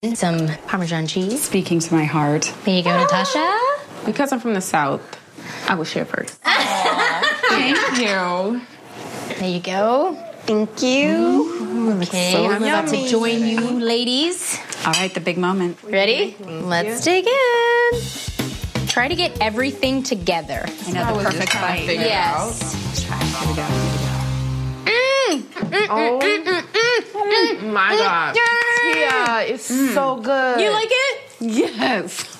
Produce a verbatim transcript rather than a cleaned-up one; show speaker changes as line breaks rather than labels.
Some Parmesan cheese.
Speaking to my heart.
There you go, Natasha.
Because I'm from the South, I will share first. Thank you.
There you go.
Thank you.
Okay,
so
I'm about to
yummy.
join you, ladies.
All right, the big moment.
Ready? Let's dig in. Try to get everything together.
I know, the perfect bite.
Yes.
Let's try. Here we go.
Mm, mm,
Oh.
mm, mm, mm, mm,
My God.
mm.
Yeah, it's so good.
You like it?
Yes.